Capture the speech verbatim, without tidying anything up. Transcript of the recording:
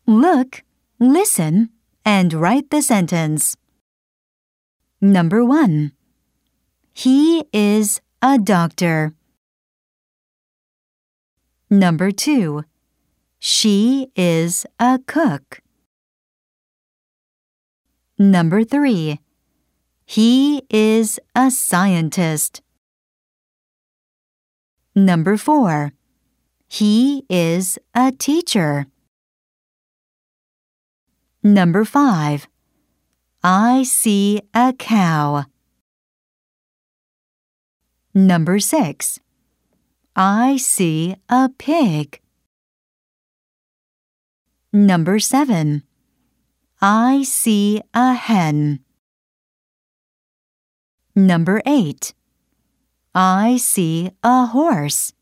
Look, listen, and write the sentence. Number one. He is a doctor. Number two. She is a cook. Number three. He is a scientist. Number four. He is a teacher. Number five. I see a cow. Number six. I see a pig. Number seven. I see a hen. Number eight. I see a horse.